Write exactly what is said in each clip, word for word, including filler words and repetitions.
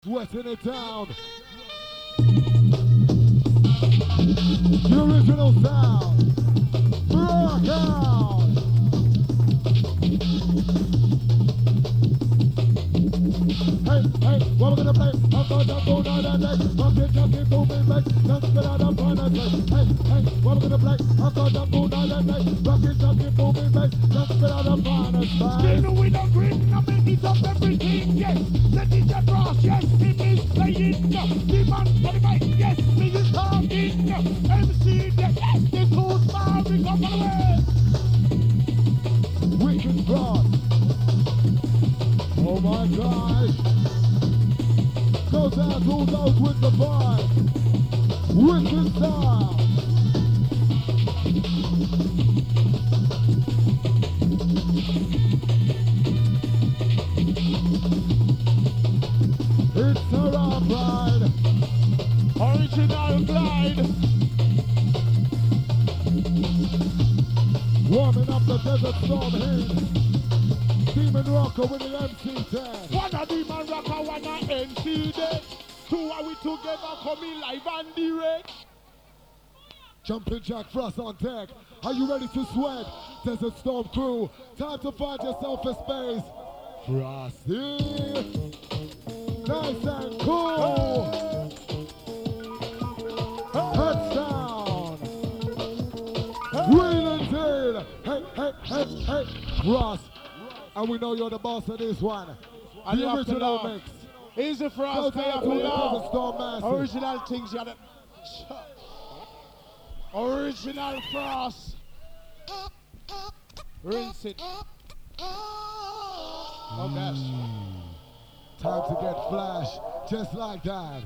Wetting it down. The original sound. Rock out. Hey, hey, what we're gonna play? I'm gonna go down and day. Monkey, junkie, booming bass. Let's get out of fun and say. Hey, hey, what we're gonna play? I'm gonna go down and day. Monkey, junkie, booming bass. Let's get out of fun and say. Still with a grin, I make it up everything, yes. The D J Frost, yes, he is playing. The man for the mic, yes, he is talking. M C, yes, the too small, we come away. Wicked Frost. Oh my gosh. Goes out to those with the vibe. Wicked style. It's a rock ride. Original glide. Warming up the Desert Storm heat. Demon Rocker with the M C ten. One a demon rocker, one a M C dead. Two are we together coming live and direct. Jumping Jack Frost on deck. Are you ready to sweat? Desert Storm crew. Time to find yourself a space. Frosty. Nice and cool. Heads down. Wheel and tail. Hey, hey, hey, hey. Frost. And we know you're the boss of this one. And you The have to original laugh. mix. Easy for us, Goes pay out up to the to Desert Storm laugh. massive. Original things, you got it. Original Frost. Rinse it. Oh gosh. Time to get flash, just like that.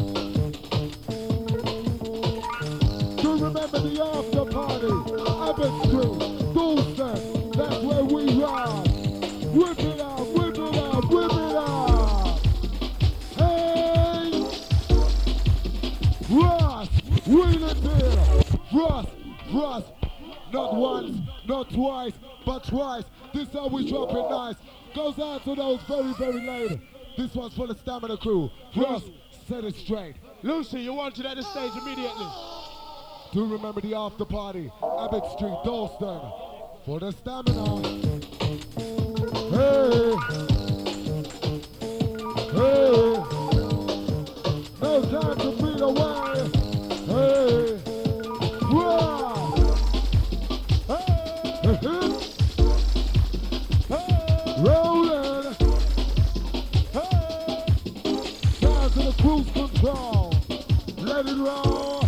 To remember the after party, Abbott Street, Dulce, that's where we ride. Whip it up, whip it up, whip it up. Hey, Ross, wheel it there. Ross, Ross, not once, not twice, but twice. This how we drop it nice. Goes out to those very, very late. This one's for the Stamina crew. Ross, set it straight. Lucy, you want to at the stage immediately. Do remember the after party, Abbott Street, Dalston, for the Stamina. Hey, hey, no time to beat away. Hey, Ross, hey, rolling. Down to the cruise control. Let it roll.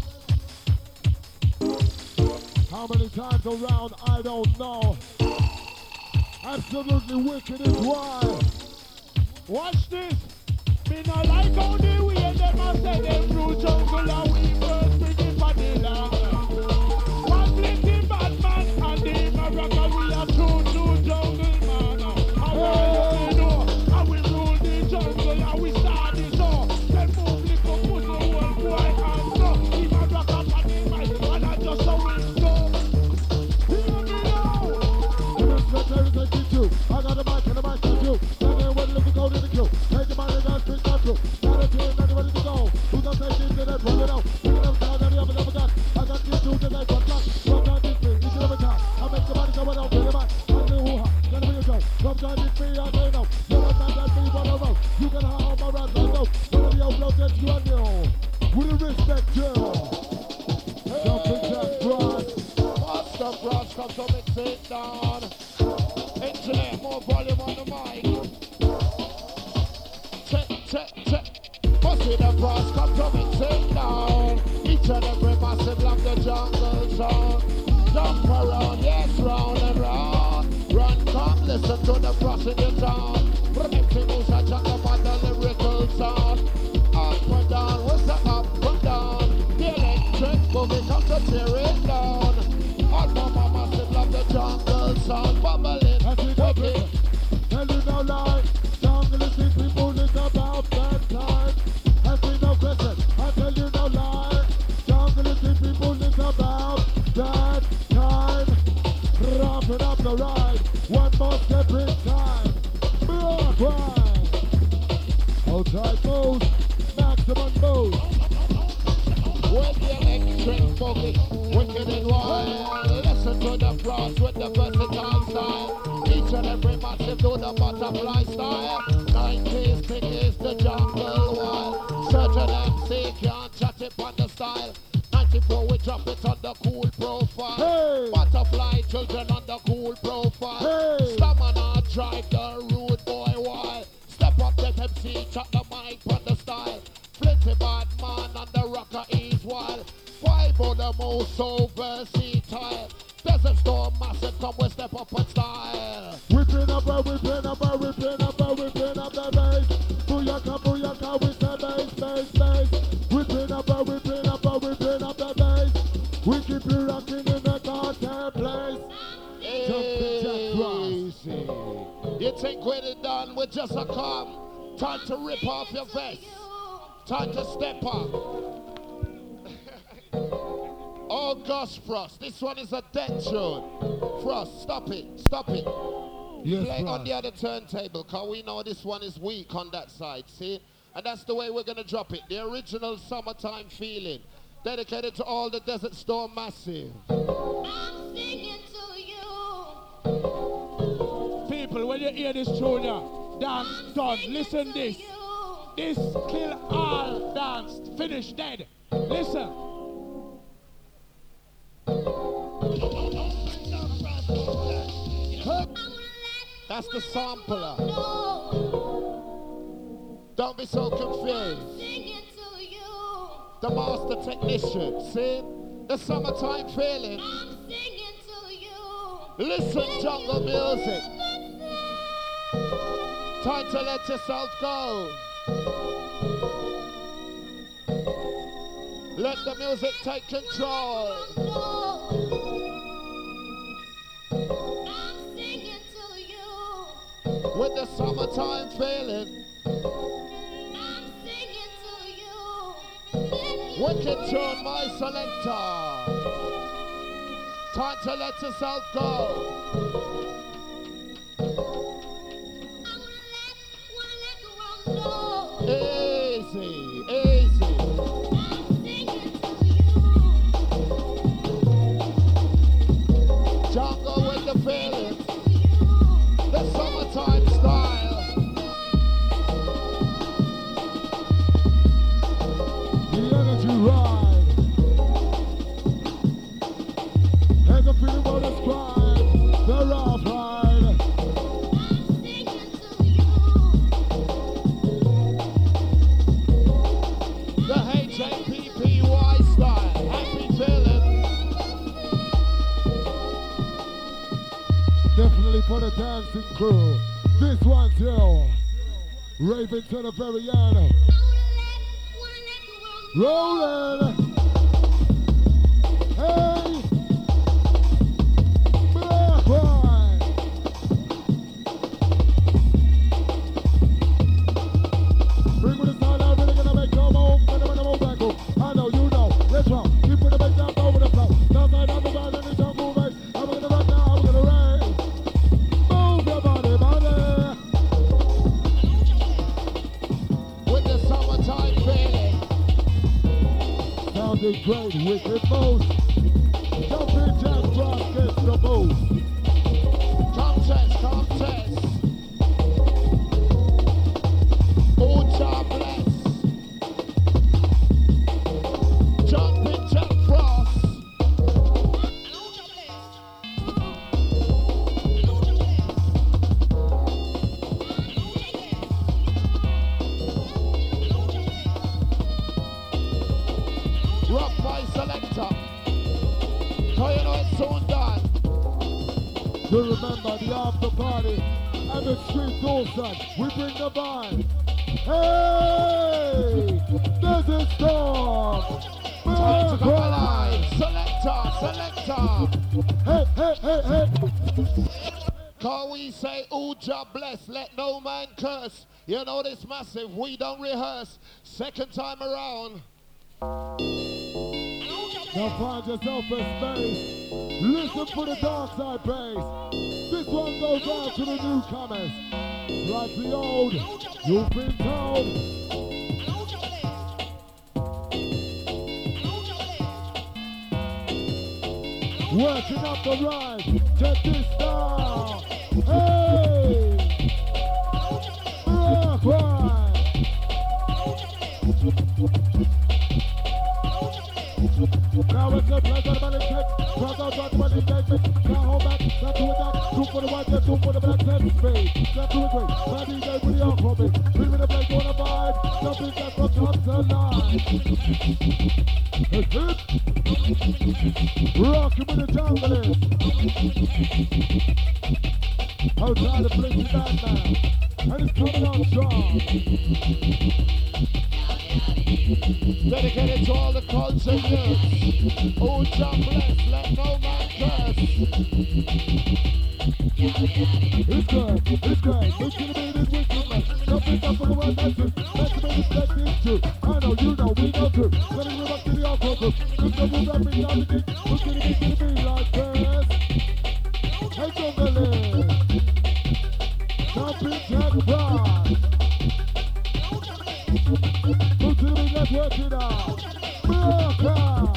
How many times around, I don't know. Absolutely wicked is why. Watch this. Me no like how they way them a say them through jungle and we first bring it for the land. One plenty bad man and the Morocco we are true true jungle man. And we know how we rule the jungle and we start the show. Then move little push the whole boy and so. The Morocco and the man and I just how we go. Hear me now. I got the mic and the mic on you. Stand there ready to go to the queue. Take the money down, street down through. Now the team, ready, ready to go. Who's gonna take this to that? Roll it out. Pick it up, down, down, the other, never got. I got these two tonight, one block. Come down this way, each and every time. I make the money go out, bring it back. I say hoo-ha, gonna be a show. Come down this way, I say no. You're not that me, but I roll. You can have all my rats, I know. One of the old blows that you and you. With the respect, you. Jumping Jack Frost. Master Frost, come to mix it down. Internet, more volume on the mic. Check, check, check. Bust it across, come to mix it down. Each and every massive love the jungle song. Jump around, yes, round and round. Run, come, listen to the frost in the town. Remixing who's a jungle by the lyrical sound. Up and down, what's the up and down? The electric movie come to tear it down. All my massive love the jungle sound. Bubbling, wicked. Tell you no lie, jungle is the people, it's about that time. Ask me no question, I tell you no lie. Jungle is the people, it's about that time. Wrapping up the ride, one more step in time. Broadway. moves, maximum moves. With the electric boogie, wicked and wild. Listen to the frost with the versatile style. Each and every massive do the butterfly style. nineties thing is the jungle wild. Certain M C can't chat it on the style. ninety-four we drop it on the cool profile. Hey. Butterfly children on the cool profile. Hey. Stamina drive the rude boy wild. Step up let M C chat the mic on the style. Plenty bad man on the rocker is wild. Five on the most so versatile. Desert Storm massive come we step up and style. Whipping up and whipping up and whipping up and whipping up the bass. Booyaka, booyaka with the bass, bass, bass. Whipping up and whipping up and whipping up the bass. We keep you rocking in the goddamn place. Jumping Jack Frost. Easy. You think when it done with just a calm? Time to rip off your vest. Time to step up. Oh gosh, Frost, this one is a dead tune. Frost, stop it, stop it. Yes, Play it on Frost. the other turntable, cause we know this one is weak on that side, see? And that's the way we're gonna drop it. The original summertime feeling. Dedicated to all the Desert Storm massive. I'm singing to you. People, when you hear this tune, yeah, dance done. Listen this. This kill all dance. Finish dead. Listen. That's the sampler. Don't be so confused. Singing to you. The master technician, see? The summertime feeling. I'm singing to you. Listen, jungle music. Time to let yourself go. Let the music take control. I'm singing to you. With the summertime feeling. I'm singing to you. Wicked tune, my selector. Time to let yourself go. Easy, easy. Jungle with the feeling. The summertime style. The energy ride. And the feeling will describe the rough ride. The H A P P Y style. Happy feeling. Definitely for the dancing crew. This one's you. Raving to the very end. Rolling. Hey. Black boy. Bring with the sound, I'm really gonna make your move. Gonna make a move back home. I know you know. Let's rock. Keep with the bass down over the flow. Now side on the ground and the jungle bass. I'm gonna rock now, I'm gonna rain. Move your body, body. With the summertime feeling. Sounding great, wicked moves. Jumping Jack Frost gets the move. Contest, contest. Uja bless. Jumping Jack Frost. Rock my selector. Cause you know it's soon done. To remember the after party and the street Dawson, we bring the vibe. Hey, Desert Storm. Time to come Black alive. Selector, selector. Hey, hey, hey, hey. Cause we say, Uja bless, let no man curse. You know this massive, we don't rehearse. Second time around. Now find yourself a space. Listen for the dark side bass. This one goes out to the newcomers. Like the old, you've been told. Working up the rhyme. Check this now. Hey! Rock right. Now it's a pleasure man in check. Rock out, rock man in check. Now hold back, not to attack. Two for the white, two for the black, set space. Not to a great. My D J with the alphabet. Bring me the break on the vibe. Jumping back for comes alive. It's it. Rockin' with the junglers. Outside the place is that now. And it's coming on strong. Dedicated to all the culture youths. Oh, John bless, let no man curse. It's good, it's great. It's gonna be this wickedness. Jumping up for the one that's it. Let's make it step into. I know, you know, we know too. Letting me back to the alcohol. Cause the move that brings down the dick. What's gonna be, gonna be like this? Hey, jungle. Jumping jack bar. Move to the big, let's work it out. Miracle.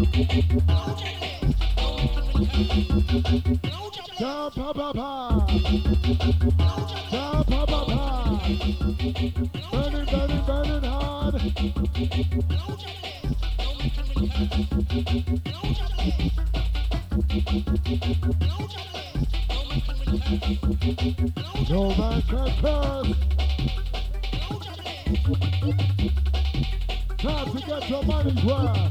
Jump up, up, up. Jump up, up, up. Burning, burning, burning hard. No man can curse. Time to get your money's worth.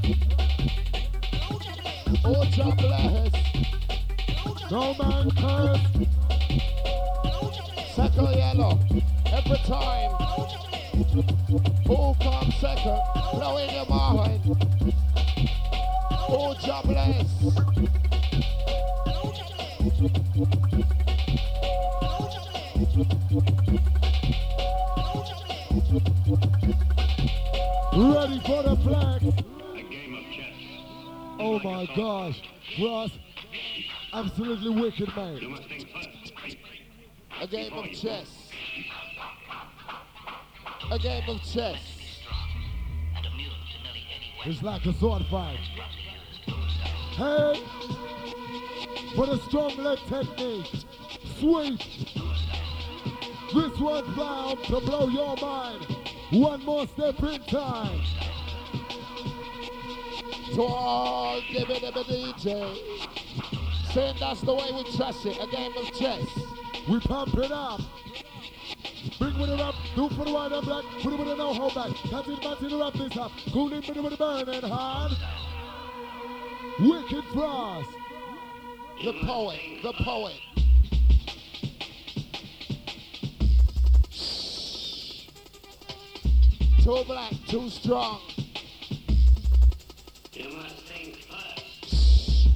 Oh, John bless. No man curse. Second yellow. Every time. Who comes second? Blow in your mind. Oh, John bless. Ready for the flag. A game of chess. Oh my gosh. Ross, absolutely wicked, You mate. must think first. A game of chess. A game of chess. It's like a sword fight. Hey, for the strong leg technique. Sweep. This one's bound to blow your mind. One more step in time. To all give it a D J. Saying that's the way we trust it. A game of chess. We pump it up. Bring with it up. Do for the white and black. Put it with a no hold back. Can't it, man, to wrap this up. Cool in with the burning hard. Wicked Frost. The poet. The poet. Too black, too strong. You must think first.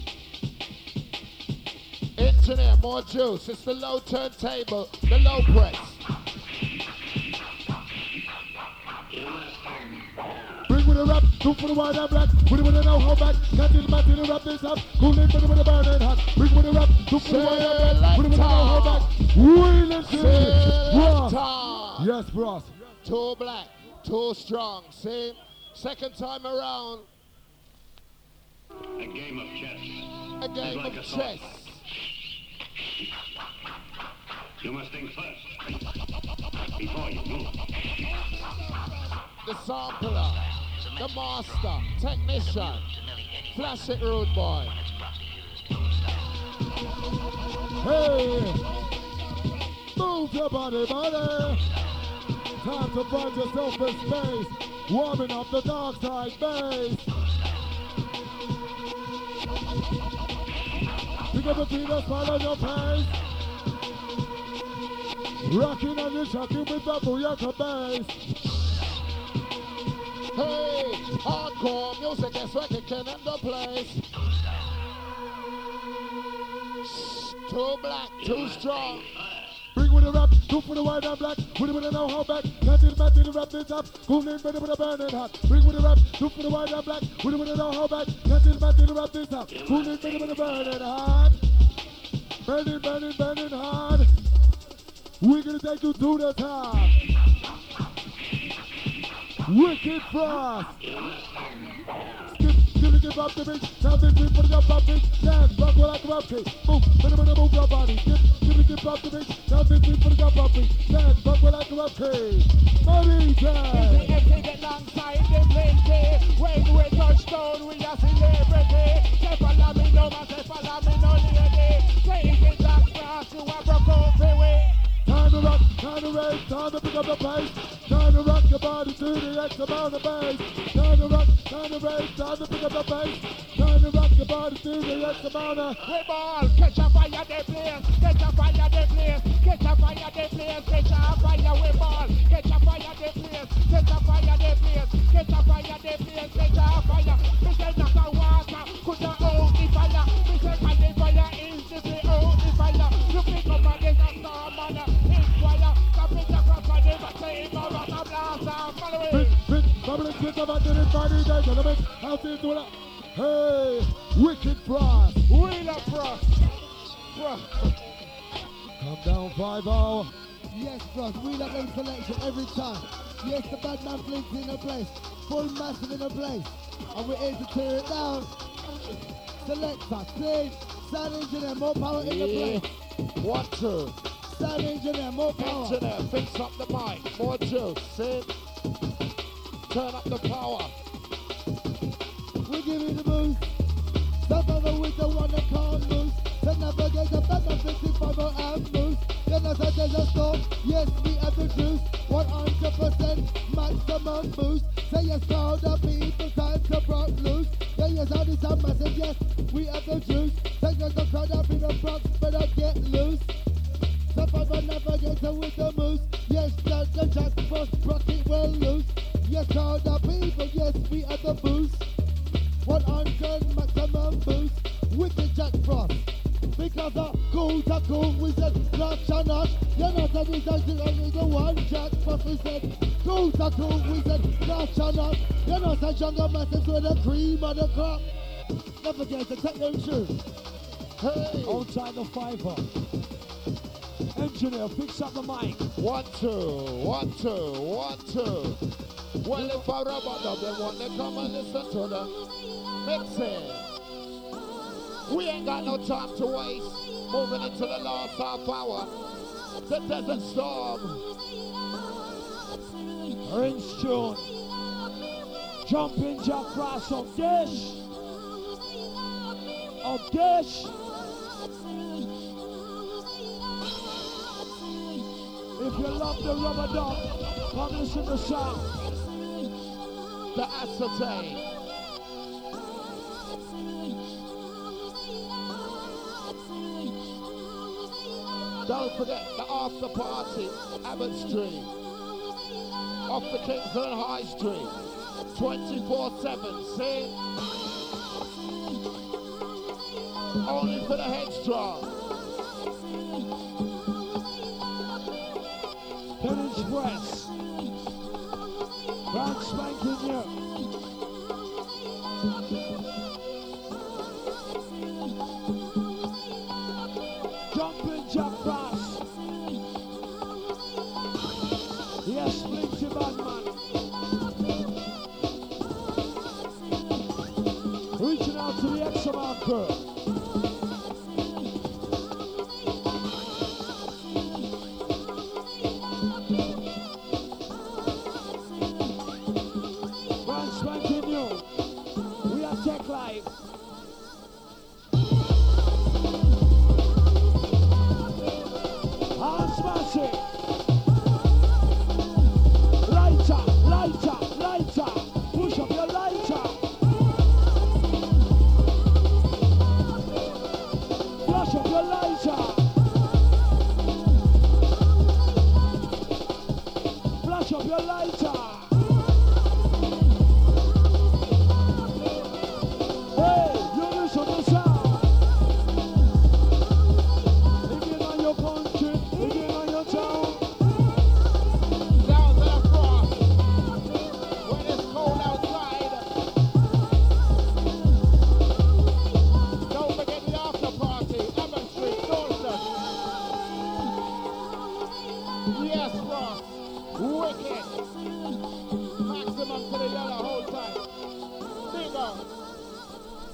Engineer, more juice. It's the low turntable, the low press. You must think. Bring with a rap, do for the white and black. Put it with a no hold back. Can't it, man, to wrap this up. Cool in with it with a burning hot. Bring with a rap, do for the white and black. Put it with a no hold back. Wheel it in. Ross. Selector. Yes, Ross. Too black, too strong. See? Second time around, A game of chess. a game like of a chess. sword. You must think first. Before you move. The sampler, the master, technician. Flash it, rude boy. Hey. Move your body, body. Time to find yourself in space. Warming up the dark side base. Pick up the feet and smile on your face. Rocking and you're shocking with the booyaka bass. Hey, hardcore music is where it can end the place. Too black, too strong. Bring with the rap, do for the white and black. Put it with a no hold back. Can't it, man, to the rap this up. Cool in, ready with a burning hot. Bring with the rap, do for the white and black. Put it with a no hold back. Can't it, man, to the rap this up. Cool in, ready with a burning hot. Burning, burning, burning hard. We're gonna take you to the top. Wicked Frost. Skip, skip, Really give up the beat. Now this beat for the jump up beat. Dance, rock like a rap beat. Move, move, move, move your body. Give, give me give up the beat. Now this beat for the jump up beat. Dance, rock like a rap beat. Money time. Everything get alongside them plenty. When we touch down, we are celebrity. Say follow me no man, say follow me no lady. Take it back fast, you are broke out the way. Time to rock, time to race, time to pick up the pace. Time to rock your body to the X amount of bass. Time to rock, time to race, time to pick up the pace. Time to rock your body to the X amount of. We ball, catch a fire they place, catch a fire they place, catch a fire they place, catch a fire we ball, catch a fire they place, catch a fire they place, catch a fire they place, catch a fire. We say knock a water, could not hold the fire. We say can the fire is the play hold the fire. You pick up and there's a storm and a hit fire. The pitch across and never say it over the blast and follow it. Bit, bit, bubbling quick about the body day, gentlemen. How's it doing? Hey, Wicked Frost. Wheel up Frost. Frost. Come down five hour. Yes, Frost, wheel up them selection every time. Yes, the bad man flinks in the place. Full massive in the place. And we're here to tear it down. Selector, clean. Sound engineer, more power in the Yeah. place. One, two. Sound engineer, more power. Engineer, fix up the mic. More juice. Sit. Turn up the power. We give you the boost. Stop over with the one that can't lose. Then never get the back of fifty-five or amp boost. Then I said there's a storm. Yes, we have the juice. one hundred percent maximum boost. Say yes, crowd of people, time to rock loose. Then yes, all this time massive, yes, we have the juice. Say yes, the crowd of people, Bronx, better get loose. Survivor never gets with the moose. Yes, that's the jack first, rock it well loose. Yes, crowd of people, yes, we have the boost. one hundred maximum boost with the Jack Frost. Because the cool to cool, we said notch and notch. You're not a design only the one Jack Frost. We said cool to cool, we said notch and notch. You're not a jungle masses with the cream of the crop. Never forget to take them shoes. Hey. Outside the fiver. Engineer, fix up the mic. One, two, one, two, one, two. Well, if I rub on them, they want to come and listen to the mixing. We ain't got no time to waste. Moving into the last half hour. The Desert Storm. Rinse tune. Jumping Jack Frost of Dish. Of Dish. If you love the rubber dub, come listen to sound. The Acetate. Don't forget the after party, Abbott Street. Off the Kingsland High Street. twenty-four seven, see? Only for the headstrong. Ten Express. Brand spanking new. Jumping Jack Frost. Yes, Flinty Badman. Reaching out to the X-Amount crew. Brand spanking new. We are Tech Live. Hands massive. Lighter, lighter, lighter. Push up your lighter.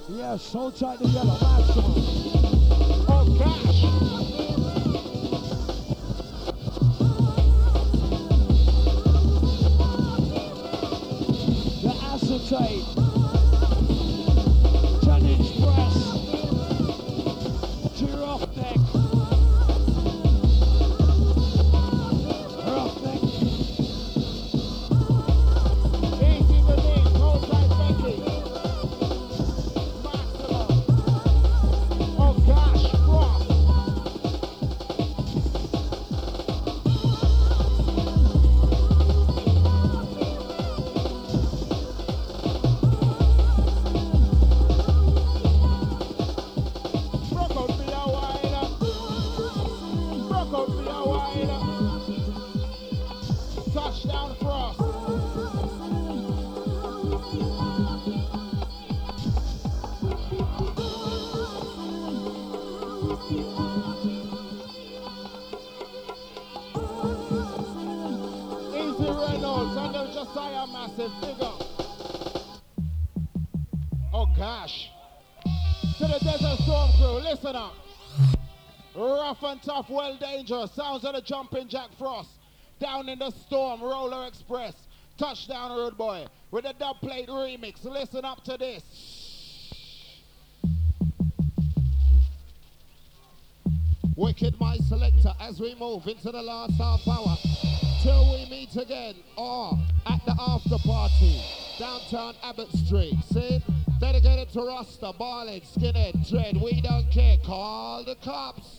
Yeah, so tight the yellow maximum. Oh gosh. The acetate. Ten inch press. To roughneck. Roughneck. Easy to me. Hold tight, Becky. Maximum. Oh gosh, Frost. Broke out for your while. Broke out for your while. Touchdown, Frost. Easy Reynolds under Josiah Massive figure. Oh gosh. To the Desert Storm crew, listen up. Rough and tough, well dangerous. Sounds of the Jumping Jack Frost. Down in the storm, Roller Express. Touchdown Road Boy. With a dub plate remix. Listen up to this. Wicked my selector as we move into the last half hour. Till we meet again, or at the after party, downtown Abbott Street. See? Dedicated to Rasta, Ballhead, Skinhead, Dread. We don't care. Call the cops.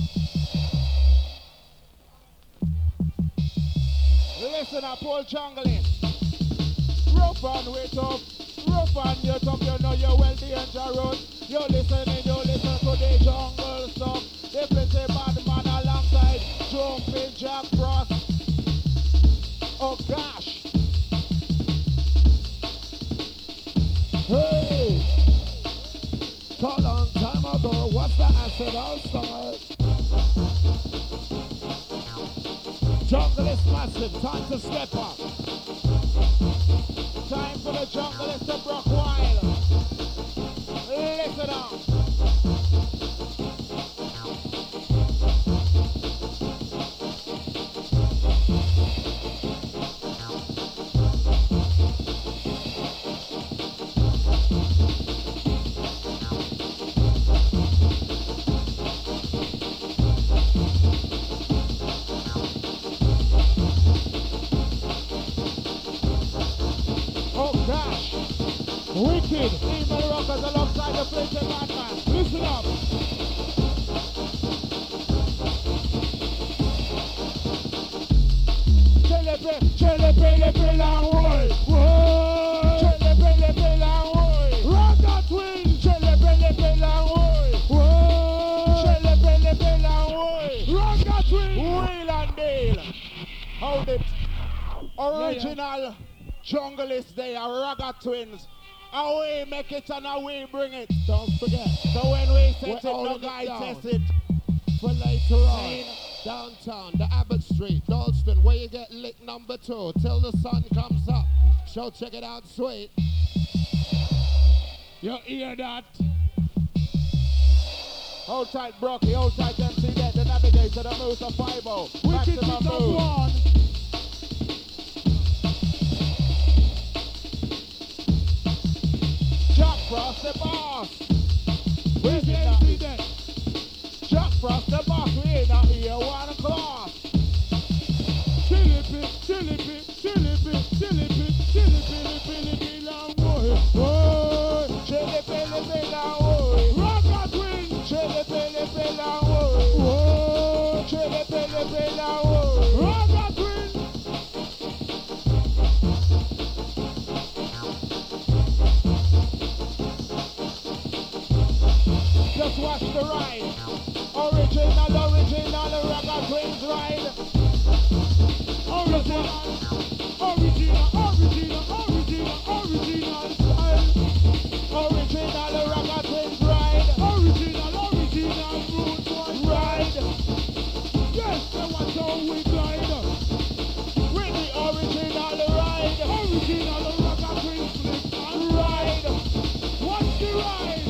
Listen up, old junglist. Rough and wait up. Rough and wait up. You know you're well dangerous. You're listening, you listen to the jungle stuff. They play say bad man alongside Jumping Jack Frost. Oh gosh. Hey! So long time ago, what's the acid all stars? Jungle is massive, time to step up. Time for the junglist to broke wild. Listen up. Oh gosh. Wicked. Evil Rockers alongside the Flinty Madman. Listen up. Chelepe, chelepe, lepe, la woy. Woy. Chelepe, lepe, la woy. Raga Twin. Chelepe, lepe, la woy. Woy. Chelepe, lepe, la woy. Raga Twin. Wheel and Dale. Hold it. Original junglist, they are Raga Twins. How we make it and how we bring it. Don't forget, So when we set We're it, no holding guy it down. test it. for later on, downtown, the Abbott Street, Dalston, where you get lick number two, till the sun comes up. So check it out, sweet. You hear that? Hold tight, Brocky. Hold tight, M C Dead, the navigator, the moose of five oh. Wicked Maximum Beat of move. One. Jack Frost, the boss. Where's the Wicked M now. C then? Jack Frost, the boss. We ain't out here one class. Chilipi, chilipi, chilipi, chilipi, chilipi, chilipi, long boy. Boy. Chili, pili, pili, woy. Raga Twin. Chili, pili, pili, woy. Boy. Chili, pili, pili, woy. Raga Twin. Just watch the ride. Original, original, Raga Twins ride. Original, original, original, original, original style. Original, Raga Twins ride. Original, original, rude boy Ride. Yes, and watch how we glide. With the original ride. Original Raga Twin flip and Ride. watch the ride.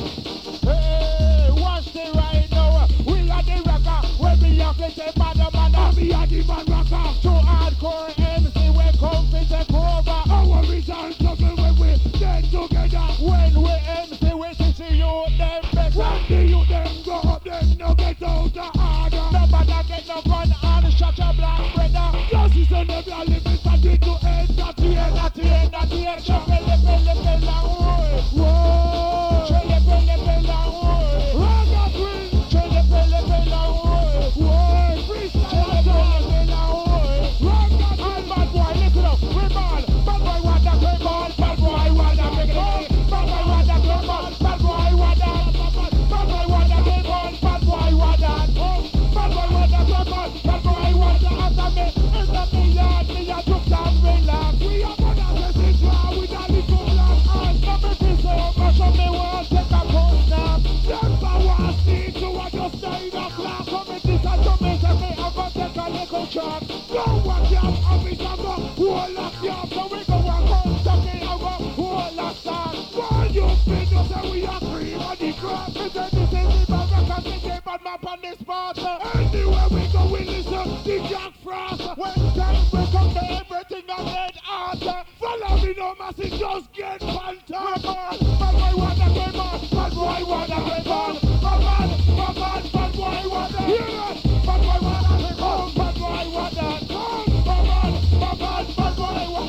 yeah, pele, pele, pele, oh. Whoa. Pele, pele, pele, oh. Raga Twins. Pele, pele, pele, oh. Whoa. Freestyle attack. Raga All bad boy, listen up, we ball. Bad boy want that we ball. Bad boy want that we ball. Bad boy want that we ball. Bad boy want that. Bad boy want that we ball. Bad boy want that. Bad boy want that we ball. Bad boy want that. After me, after me yard, me a took and relax. We a mother say sit down with a little black eyes. Some me piss over, some me want take a cold nap. Them want see to what just nine o'clock. Some me this and some me say me have a take a little shot. Don't watch out, officer go, hold up your so we go and come to me and go, hold up son. Why you feel you say we are cream on the crop? Me say this is the bad rock and me say bad map on this part. Anywhere we go we listen to Jack Frost. When time we come to everything I red heart. Follow me no massive, just get phantom. Bad boy want that way man, bad boy want that way man. Bad man, bad man, bad boy want that. Hear that? Bad boy want that way man, bad boy want that. Bad, bad boy, what?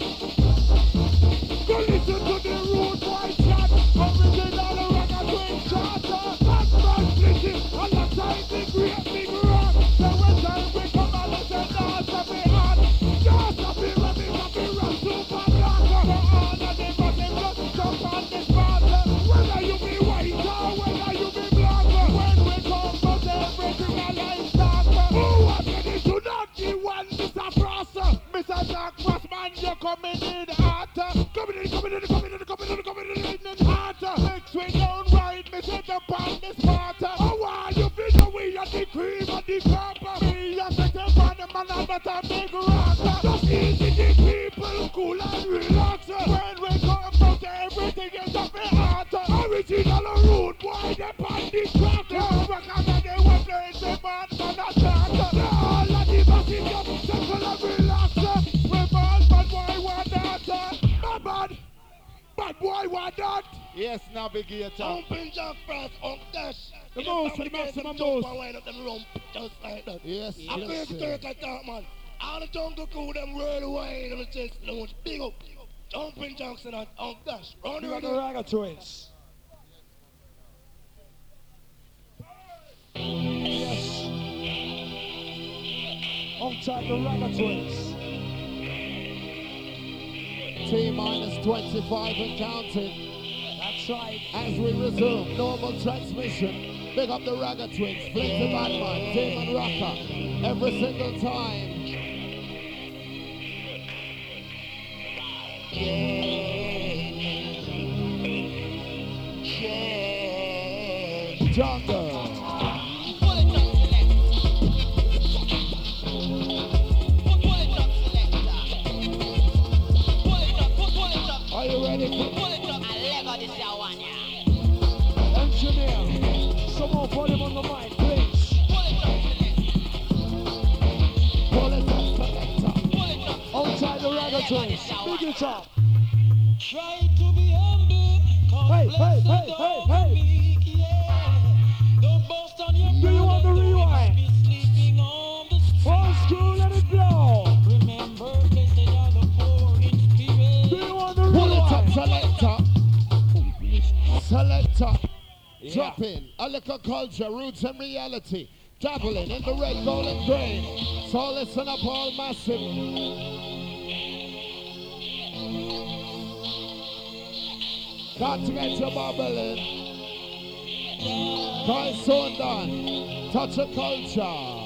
Go listen to the rude boy chat. Original Raga Twins chat. Bad man flicky alongside the great big rock. So when time we come and listen, dance a bit hard. Dance a bit rubbing, a bit rough, super black. Go on and the bottom, just jump on this part. Whether you be white or whether you be black. When we come, but everything a life start. Who are ready to not the one, Mister Frost? Mister Jack Frost, man, you're coming in hot. Coming in, coming in, coming in, coming in, coming in, in hot. Next we don't ride, me set up on this part. Oh, why you feel the way of the cream and the crop? Me, I set up on the man and that a big rock. Just easy, the people, cool and relax. When we come out, everything is up in hot. Original rude boy, they on the track. Rock and they want to say man, man, a track. All of the massive, settle and relax. Bad boy want that. Bad bad. Bad boy want that. Yes, navigator. Open Jack Frost, on dash. The most, the maximum most. Wind up them rump, just like that. Yes, I yes, feel sir. Turk like that, man. All the jungle crew, them worldwide, them just launch big up. Jumping Jackson and on dash. Round the You are the road. Raga Twins. Yes. Outside the Raga Twins. T minus twenty-five and counting. That's right. As we resume normal transmission. Big up the Raga Twins, Flinty Batman, Demon Rocker. Every single time. Jungle. Are you ready for Engineer, someone put him on the mic, please. pull it up, selector? Outside the Raga Twins. Big it up. Try to be humble. Hey, hey, hey, hey, hey. Don't boast on your Do you want the rewind? Be sleeping on the street. Old school, let it blow. Remember, blessed are the poor in spirit. Do you want the Pull it up, rewind? selector. Selector. Yeah. Drop in a little culture, roots and reality. Dabbling in the red, gold and green. So listen up, all massive. Got to get your bubbling. Cause soon done. Touch of culture.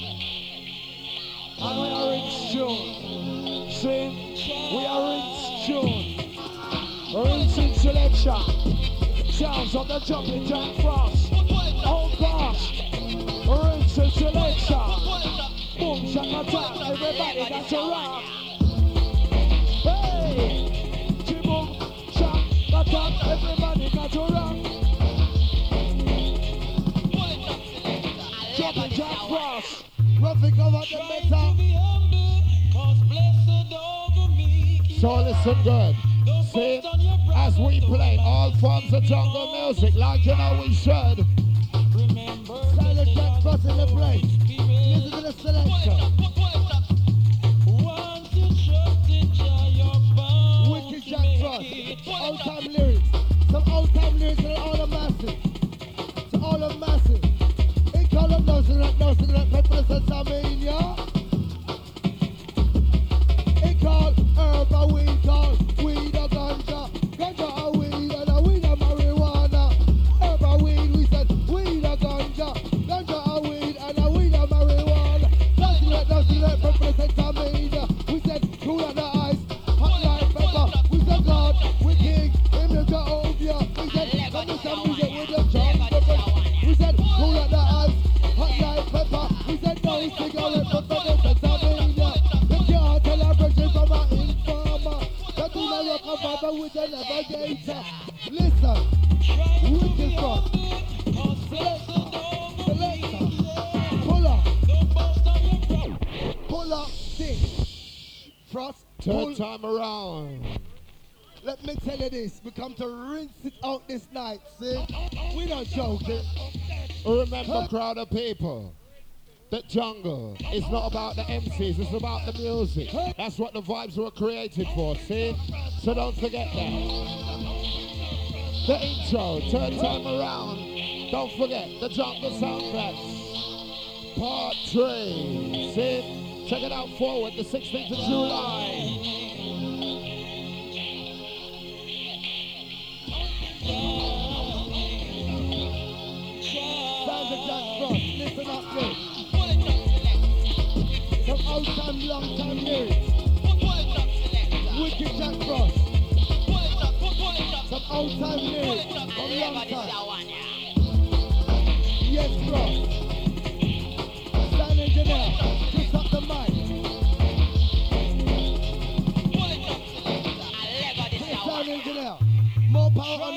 And we are in June. See, we are in June. Rinsing selection. Sounds of the jumping Jack Frost. Oh gosh. Rinsing selection. Boom, shaka tap. Everybody got to rock. Hey. Boom, shaka tap. Everybody got to rock. Jumping Jack Frost. Roughly cover the Try to better. be humble. Cause blessed are the meek. So listen good. See, as we play all forms of jungle music like you know we should. Remember, Silent Jack Frost in the place. spirit. Listen to the selection. Once you trust in Jah, you're bound. Wicked a rock a vibe with a navigator. Listen, wicked frost. Selector, selector. Pull up, pull up this. Frost, pull. Third time around. Let me tell you this, we come to rinse it out this night, see? We not joking. Remember, Huh? crowd of people, that jungle is not about the M Cs, it's about the music. That's what the vibes were created for, see? So don't forget that. The intro, third time around. Don't forget the Jungle Soundtracks. Part three. See? Check it out forward, the sixteenth of July. Sounds of Jack Frost, listen up this. Some old time, long time lyrics. Wicked Jack Frost. Some old time lyrics from long time. Yes, Frost. Sound engineer, twist up the mic. Hey, sound engineer, more power on